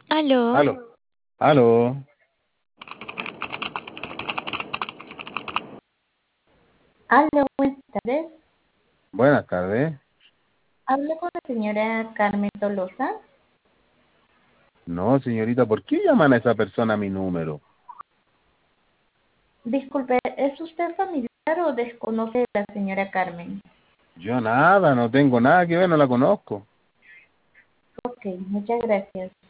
Aló, Aló, aló, Aló, buenas tardes. buenas tardes. Hablo con la señora Carmen Tolosa. No, señorita, ¿por qué llaman a esa persona a mi número? Disculpe, ¿es usted familiar o desconoce a la señora Carmen? Yo nada, no tengo nada que ver, no la conozco. Ok, muchas gracias.